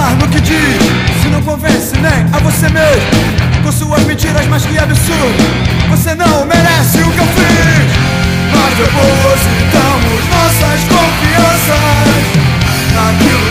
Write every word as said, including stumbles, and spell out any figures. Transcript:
acreditar no que diz, se não convence nem a você mesmo, com suas mentiras, mas que absurdo. Você não merece o que eu fiz. Nós depositamos nossas confianças naquilo